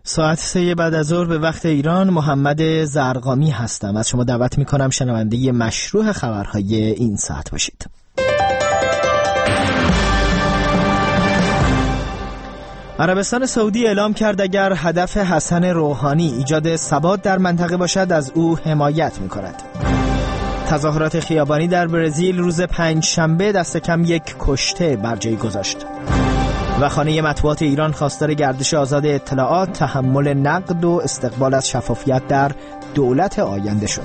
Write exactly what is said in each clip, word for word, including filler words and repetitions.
ساعت سه بعد از ظهر به وقت ایران، محمد زرقامی هستم. از شما دعوت میکنم شنونده مشروع خبرهای این ساعت باشید. عربستان سعودی اعلام کرد اگر هدف حسن روحانی ایجاد ثبات در منطقه باشد از او حمایت میکند. تظاهرات خیابانی در برزیل روز پنج شنبه دست کم یک کشته بر جای گذاشت. و خانه مطبوعات ایران خواستار گردش آزاد اطلاعات، تحمل نقد و استقبال از شفافیت در دولت آینده شد.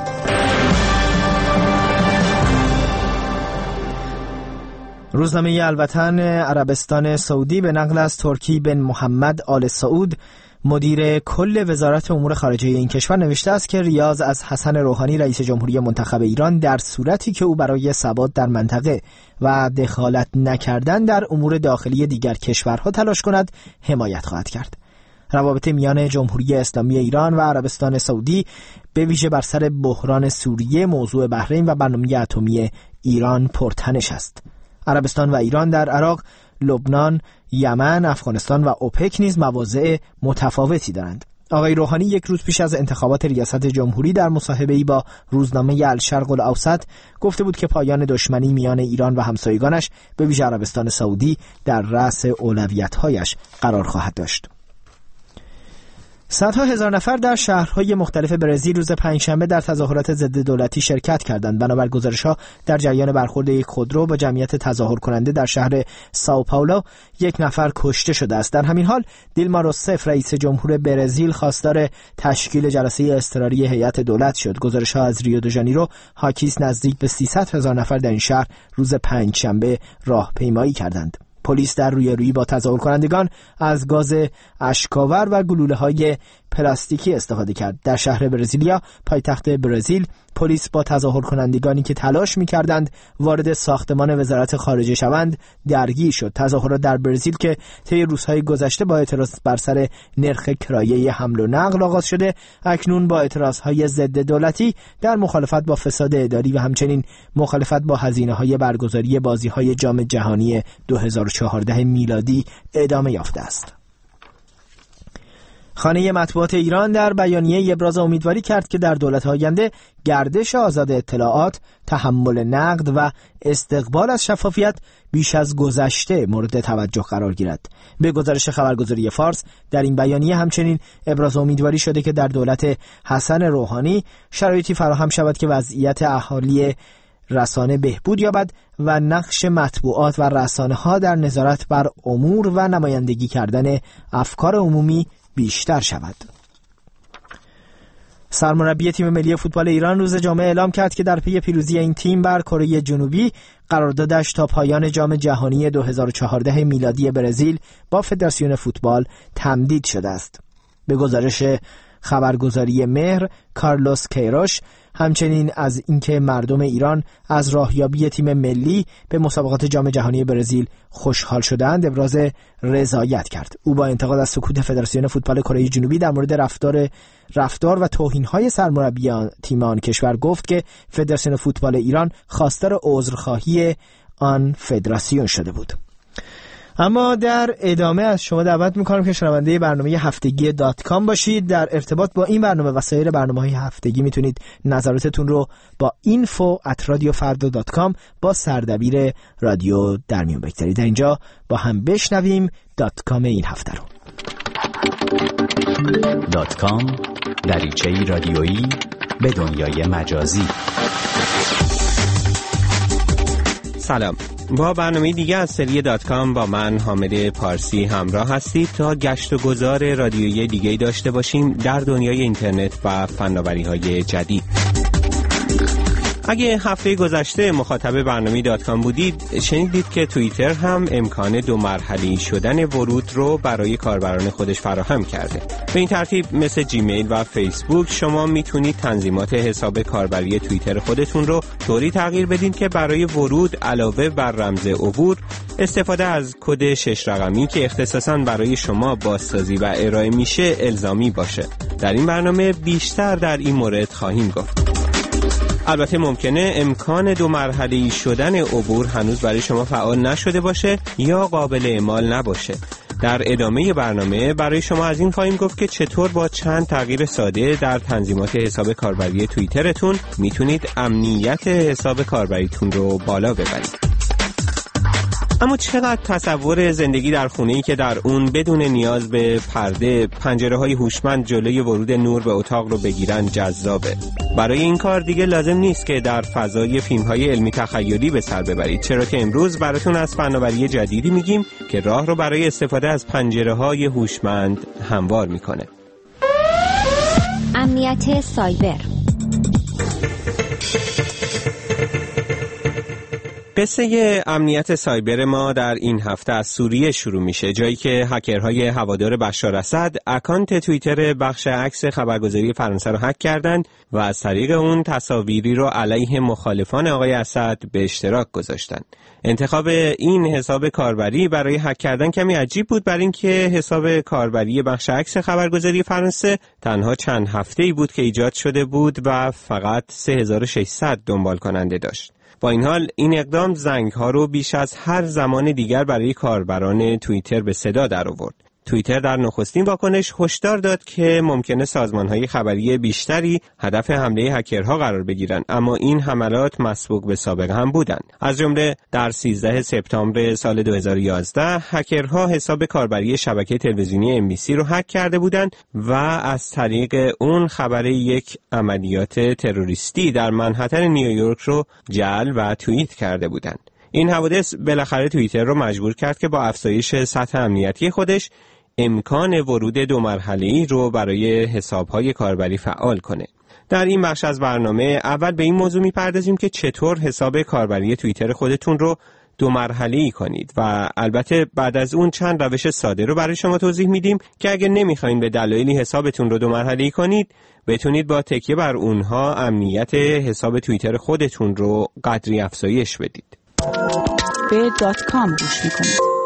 روزنامه الوطن عربستان سعودی به نقل از ترکی بن محمد آل سعود، مدیر کل وزارت امور خارجه این کشور، نوشته است که ریاض از حسن روحانی رئیس جمهوری منتخب ایران در صورتی که او برای ثبات در منطقه و دخالت نکردن در امور داخلی دیگر کشورها تلاش کند حمایت خواهد کرد. روابط میان جمهوری اسلامی ایران و عربستان سعودی به ویژه بر سر بحران سوریه، موضوع بحرین و برنامه اتمی ایران پرتنش است. عربستان و ایران در عراق، لبنان، یمن، افغانستان و اوپک نیز مواضع متفاوتی دارند. آقای روحانی یک روز پیش از انتخابات ریاست جمهوری در مصاحبه‌ای با روزنامه الشرق الاوسط گفته بود که پایان دشمنی میان ایران و همسایگانش به ویژه عربستان سعودی در رأس اولویت‌هایش قرار خواهد داشت. صدها هزار نفر در شهرهای مختلف برزیل روز پنجشنبه در تظاهرات ضد دولتی شرکت کردند. بنابر گزارش‌ها در جریان برخورد یک خودرو با جمعیت تظاهر کننده در شهر سائو پائولو یک نفر کشته شده است. در همین حال دیلما روسف رئیس جمهور برزیل خواستار تشکیل جلسه اضطراری هیئت دولت شد. گزارش‌ها از ریو دو ژانیرو حاکی است نزدیک به سیصد هزار نفر در این شهر روز پنجشنبه راهپیمایی کردند. پلیس در رویارویی با تظاهر کنندگان از گاز اشک‌آور و گلوله‌های پلاستیکی استفاده کرد. در شهر برزیلیا، پایتخت برزیل، پلیس با تظاهر کنندگانی که تلاش می‌کردند وارد ساختمان وزارت خارجه شوند درگیر شد. تظاهرات در برزیل که طی روزهای گذشته با اعتراض بر سر نرخ کرایه حمل و نقل آغاز شده، اکنون با اعتراضهای ضد دولتی در مخالفت با فساد اداری و همچنین مخالفت با هزینه‌های برگزاری بازی‌های جام جهانی دو هزار و چهارده میلادی ادامه یافته است. خانه مطبوعات ایران در بیانیه ابراز امیدواری کرد که در دولت آینده گردش آزاد اطلاعات، تحمل نقد و استقبال از شفافیت بیش از گذشته مورد توجه قرار گیرد. به گزارش خبرگزاری فارس در این بیانیه همچنین ابراز امیدواری شده که در دولت حسن روحانی شرایطی فراهم شود که وضعیت اهالی رسانه بهبود یابد و نقش مطبوعات و رسانه ها در نظارت بر امور و نمایندگی کردن افکار عمومی بیشتر شود. سرمربی تیم ملی فوتبال ایران روز جمعه اعلام کرد که در پی پیروزی این تیم بر کره جنوبی، قراردادش تا پایان جام جهانی دو هزار و چهارده میلادی برزیل با فدراسیون فوتبال تمدید شده است. به گزارش خبرگزاری مهر، کارلوس کیروش همچنین از اینکه مردم ایران از راهیابی تیم ملی به مسابقات جام جهانی برزیل خوشحال شدند ابراز رضایت کرد. او با انتقاد از سکوت فدراسیون فوتبال کره جنوبی در مورد رفتار رفتار و توهین‌های سرمربی تیم آن کشور گفت که فدراسیون فوتبال ایران خواستار عذرخواهی آن فدراسیون شده بود. اما در ادامه از شما دعوت میکنم که شنونده برنامه هفتگی دات کام باشید. در ارتباط با این برنامه و سایر برنامه‌های هفتگی میتونید نظراتتون رو با اینفو ات رادیو فردا دات کام با سردبیر رادیو در میون بگذارید. در اینجا با هم بشنویم دات کام این هفته رو. دات کام، دریچه‌ای رادیویی به دنیای مجازی. سلام، با برنامه دیگه از سری دات کام با من حامد پارسی همراه هستید تا گشت و گذار رادیویی دیگه داشته باشیم در دنیای اینترنت و فناوری‌های جدید. اگه هفته گذشته مخاطب برنامه دات کام بودید، شنیدید که توییتر هم امکان دو مرحله‌ای شدن ورود رو برای کاربران خودش فراهم کرده. به این ترتیب مثل جیمیل و فیسبوک شما میتونید تنظیمات حساب کاربری توییتر خودتون رو طوری تغییر بدین که برای ورود علاوه بر رمز عبور استفاده از کد شش رقمی که اختصاصاً برای شما بازسازی و ارائه میشه الزامی باشه. در این برنامه بیشتر در این مورد خواهیم گفت. البته ممکنه امکان دو مرحله‌ای شدن عبور هنوز برای شما فعال نشده باشه یا قابل اعمال نباشه. در ادامه برنامه برای شما از این خواهیم گفت که چطور با چند تغییر ساده در تنظیمات حساب کاربری توییترتون میتونید امنیت حساب کاربریتون رو بالا ببرید. اما چقدر تصور زندگی در خونه‌ای که در اون بدون نیاز به پرده پنجره‌های هوشمند جلوی ورود نور به اتاق رو بگیرن جذابه. برای این کار دیگه لازم نیست که در فضای فیلم‌های علمی تخیلی به سر ببرید، چرا که امروز براتون از فناوری جدیدی میگیم که راه رو برای استفاده از پنجره‌های هوشمند هموار میکنه. امنیت سایبر. قصه امنیت سایبر ما در این هفته از سوریه شروع میشه، جایی که هکرهای هوادار بشار اسد اکانت توییتر بخش عکس خبرگزاری فرانسه رو هک کردند و از طریق اون تصاویری رو علیه مخالفان آقای اسد به اشتراک گذاشتند. انتخاب این حساب کاربری برای هک کردن کمی عجیب بود، برای اینکه حساب کاربری بخش عکس خبرگزاری فرانسه تنها چند هفته‌ای بود که ایجاد شده بود و فقط سه هزار و ششصد دنبال کننده داشت. با این حال این اقدام زنگ‌ها رو بیش از هر زمان دیگر برای کاربران توییتر به صدا در آورد. توییتر در نخستین واکنش هشدار داد که ممکنه سازمان‌های خبری بیشتری هدف حمله هکرها قرار بگیرن، اما این حملات مسبوق به سابقه هم بودند. از جمله در سیزدهم سپتامبر سال دو هزار و یازده هکرها حساب کاربری شبکه تلویزیونی ام بی سی رو هک کرده بودند و از طریق اون خبر یک عملیات تروریستی در منهتن نیویورک رو جعل و توییت کرده بودند. این حوادث بالاخره توییتر رو مجبور کرد که با افزایش سطح امنیتی خودش امکان ورود دو مرحله‌ای رو برای حساب‌های کاربری فعال کنه. در این بخش از برنامه اول به این موضوع می‌پردازیم که چطور حساب کاربری توییتر خودتون رو دو مرحله‌ای کنید و البته بعد از اون چند روش ساده رو برای شما توضیح میدیم که اگه نمی‌خواید به دلایلی حسابتون رو دو مرحله‌ای کنید، بتونید با تکیه بر اونها امنیت حساب توییتر خودتون رو قدری افزایش بدید. به دات کام گوش میکنید.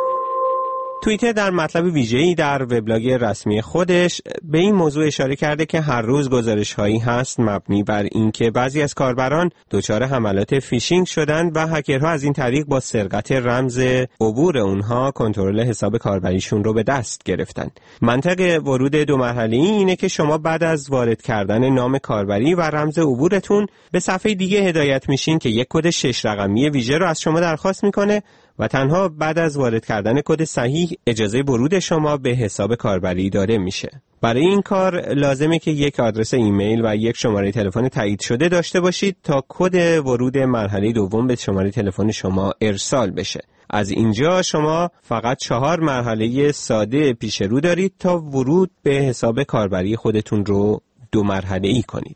توییتر در مطلب ویژه‌ای در وبلاگ رسمی خودش به این موضوع اشاره کرده که هر روز گزارش‌هایی هست مبنی بر اینکه بعضی از کاربران دچار حملات فیشینگ شدند و هکرها از این طریق با سرقت رمز عبور اونها کنترل حساب کاربریشون رو به دست گرفتن. منطق ورود دو مرحله‌ای اینه که شما بعد از وارد کردن نام کاربری و رمز عبورتون به صفحه دیگه هدایت میشین که یک کد شش رقمی ویژه رو از شما درخواست میکنه و تنها بعد از وارد کردن کد صحیح اجازه ورود شما به حساب کاربری داده میشه. برای این کار لازمه که یک آدرس ایمیل و یک شماره تلفن تایید شده داشته باشید تا کد ورود مرحله دوم به شماره تلفن شما ارسال بشه. از اینجا شما فقط چهار مرحله ساده پیش رو دارید تا ورود به حساب کاربری خودتون رو دو مرحله‌ای کنید.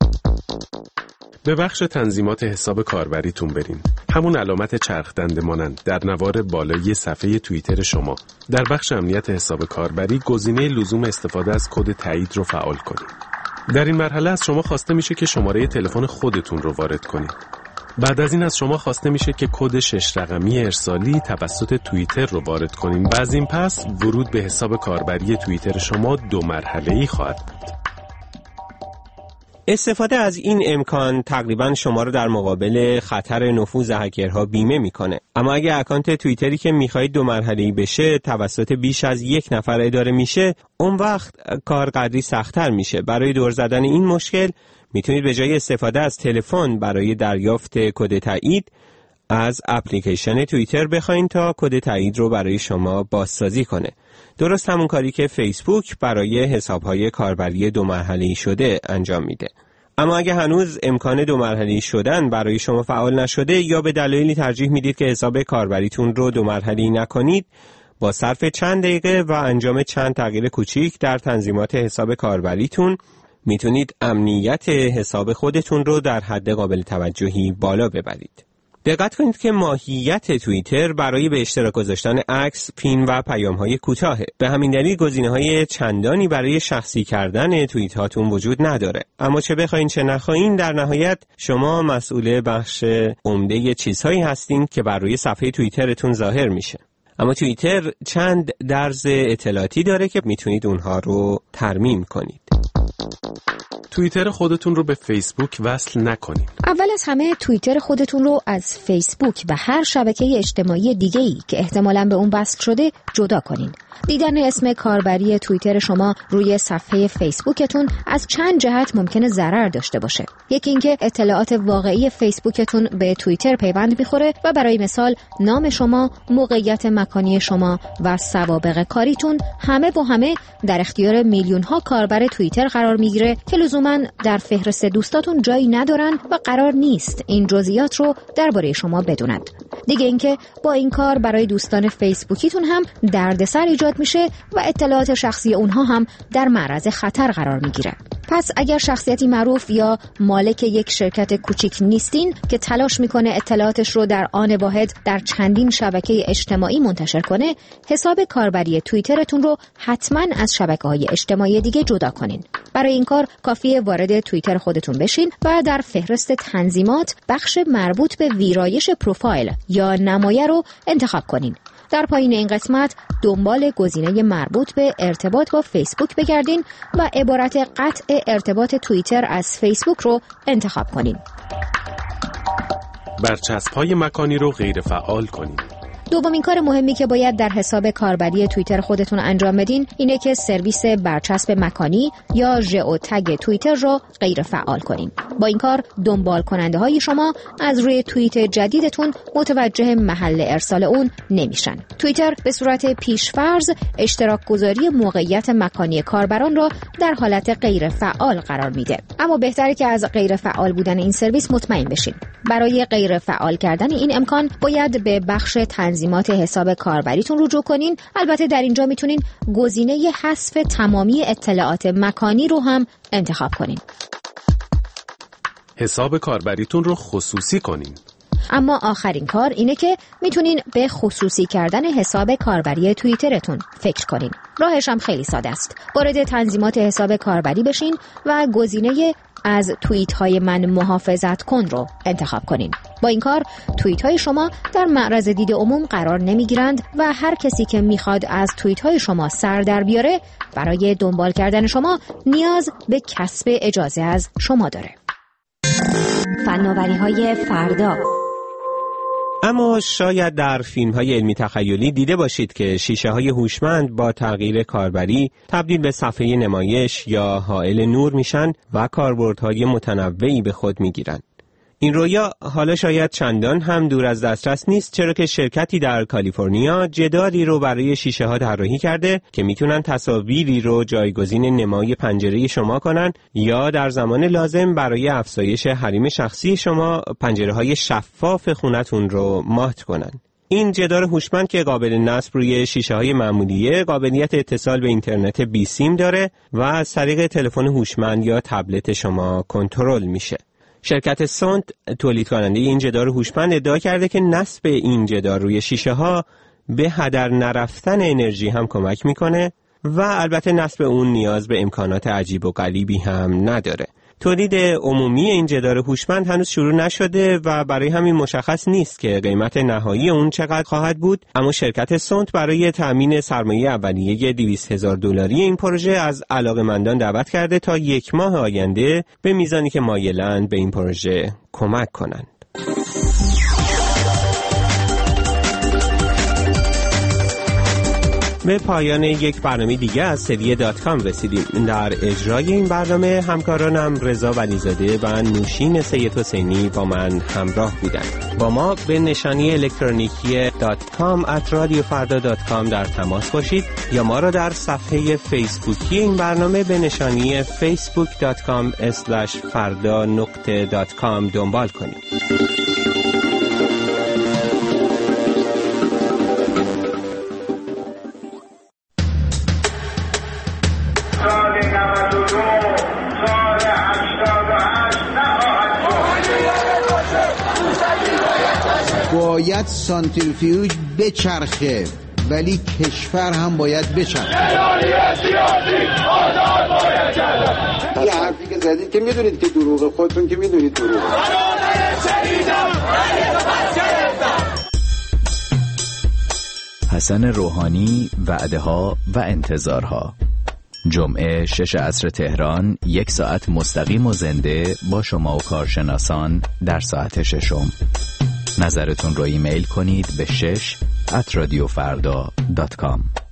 به بخش تنظیمات حساب کاربریتون برین. همون علامت چرخ دنده مانند در نوار بالایی صفحه توییتر شما. در بخش امنیت حساب کاربری گزینه لزوم استفاده از کد تایید رو فعال کنید. در این مرحله از شما خواسته میشه که شماره تلفن خودتون رو وارد کنید. بعد از این از شما خواسته میشه که کد شش رقمی ارسالی توسط توییتر رو وارد کنید و از این پس ورود به حساب کاربری توییتر شما دو مرحله‌ای خواهد بود. استفاده از این امکان تقریبا شما رو در مقابل خطر نفوذ هکرها بیمه میکنه. اما اگه اکانت توییتری که میخواید دو مرحله‌ای بشه توسط بیش از یک نفر اداره میشه، اون وقت کار قدری سخت‌تر میشه. برای دور زدن این مشکل میتونید به جای استفاده از تلفن برای دریافت کد تایید از اپلیکیشن توییتر بخواید تا کد تایید رو برای شما بازسازی کنه. درست همون کاری که فیسبوک برای حساب‌های کاربری دو مرحله‌ای شده انجام میده. اما اگه هنوز امکان دو مرحله‌ای شدن برای شما فعال نشده یا به دلایلی ترجیح میدید که حساب کاربریتون رو دو مرحله‌ای نکنید، با صرف چند دقیقه و انجام چند تغییر کوچیک در تنظیمات حساب کاربریتون میتونید امنیت حساب خودتون رو در حد قابل توجهی بالا ببرید. دقت کنید که ماهیت توییتر برای به اشتراک گذاشتن عکس، پین و پیام‌های کوتاهه. به همین دلیل گزینه‌های چندانی برای شخصی کردن توییت هاتون وجود نداره. اما چه بخواین چه نخواین، در نهایت شما مسئول بخش عمده چیزهایی هستین که بر روی صفحه توییترتون ظاهر میشه. اما توییتر چند درز اطلاعاتی داره که میتونید اونها رو ترمیم کنید. توییتر خودتون رو به فیسبوک وصل نکنین. اول از همه توییتر خودتون رو از فیسبوک و هر شبکه اجتماعی دیگه‌ای که احتمالاً به اون وصل شده جدا کنین. دیدن اسم کاربری توییتر شما روی صفحه فیسبوکتون از چند جهت ممکنه ضرر داشته باشه. یکی اینکه اطلاعات واقعی فیسبوکتون به توییتر پیوند میخوره و برای مثال نام شما، موقعیت مکانی شما و سوابق کاریتون همه با همه در اختیار میلیون ها کاربر توییتر قرار میگیره که لزوماً در فهرست دوستاتون جایی ندارن و قرار نیست این جزئیات رو درباره شما بدونند. دیگه اینکه با این کار برای دوستان فیسبوکیتون هم دردسر ایجاد میشه و اطلاعات شخصی اونها هم در معرض خطر قرار میگیره. پس اگر شخصیتی معروف یا مالک یک شرکت کوچیک نیستین که تلاش میکنه اطلاعاتش رو در آن واحد در چندین شبکه اجتماعی منتشر کنه، حساب کاربری توییترتون رو حتما از شبکه‌های اجتماعی دیگه جدا کنین. برای این کار کافیه وارد توییتر خودتون بشین و در فهرست تنظیمات بخش مربوط به ویرایش پروفایل یا نمایه رو انتخاب کنین. در پایین این قسمت دنبال گزینه مربوط به ارتباط با فیسبوک بگردین و عبارت قطع ارتباط توییتر از فیسبوک رو انتخاب کنین. برچسب‌های مکانی رو غیر فعال کنین. دومین کار مهمی که باید در حساب کاربری توییتر خودتون انجام بدین اینه که سرویس برچسب مکانی یا ژئو تگ توییتر رو غیر فعال کنین. با این کار دنبال کننده های شما از روی توییت جدیدتون متوجه محل ارسال اون نمیشن. توییتر به صورت پیشفرض اشتراک گذاری موقعیت مکانی کاربران را در حالت غیر فعال قرار میده. اما بهتره که از غیر فعال بودن این سرویس مطمئن بشین. برای غیر فعال کردن این امکان باید به بخش تنظیمات حساب کاربریتون رجوع کنین. البته در اینجا میتونین گزینه حذف تمامی اطلاعات مکانی رو هم انتخاب کنین. حساب کاربریتون رو خصوصی کنین. اما آخرین کار اینه که میتونین به خصوصی کردن حساب کاربری توییترتون فکر کنین. راهش هم خیلی ساده است. وارد تنظیمات حساب کاربری بشین و گزینه از توییت های من محافظت کن رو انتخاب کنین. با این کار توییت های شما در معرض دید عموم قرار نمی گیرند و هر کسی که میخواد از توییت های شما سر در بیاره برای دنبال کردن شما نیاز به کسب اجازه از شما داره. فناوری های فردا. اما شاید در فیلم‌های علمی تخیلی دیده باشید که شیشه‌های هوشمند با تغییر کاربری تبدیل به صفحه نمایش یا حائل نور میشن و کاربردهای متنوعی به خود میگیرن. این رویا حالا شاید چندان هم دور از دسترس نیست، چرا که شرکتی در کالیفرنیا جداری رو برای شیشه ها طراحی کرده که میتونن تصاویری رو جایگزین نمای پنجره شما کنن یا در زمان لازم برای افزایش حریم شخصی شما پنجره های شفاف خونتون رو مات کنن. این جدار هوشمند که قابل نصب روی شیشه های معمولیه قابلیت اتصال به اینترنت بی سیم داره و از طریق تلفن هوشمند یا تبلت شما کنترل میشه. شرکت سونت تولید کننده این جدار هوشمند ادعا کرده که نصب این جدار روی شیشه ها به هدر نرفتن انرژی هم کمک میکنه و البته نصب اون نیاز به امکانات عجیب و غریبی هم نداره. تولید عمومی این جدار هوشمند هنوز شروع نشده و برای همین مشخص نیست که قیمت نهایی اون چقدر خواهد بود، اما شرکت سونت برای تأمین سرمایه اولیه دویست هزار دلاری این پروژه از علاقه‌مندان دعوت کرده تا یک ماه آینده به میزانی که مایلند به این پروژه کمک کنند. به پایان یک برنامه دیگه از سری دات کام رسیدیم. در اجرای این برنامه همکارانم رضا ولیزاده و نوشین سید حسینی با من همراه بودند. با ما به نشانی الکترونیکی دات کام ات رادیو فردا دات کام در تماس باشید یا ما را در صفحه فیسبوکی این برنامه به نشانی فیسبوک دات کام اسلش فردا نقطه دات کام دنبال کنید. باید سانتریفیوژ بچرخه ولی کشور هم باید بچرخه. یه حرفی که زدید که میدونید که دروغه، خودتون که میدونید دروغه. حسن روحانی، وعده‌ها و انتظارها. جمعه شش عصر تهران، یک ساعت مستقیم و زنده با شما و کارشناسان در ساعت ششم. نظرتون رو ایمیل کنید به شش ات رادیو فردا دات کام.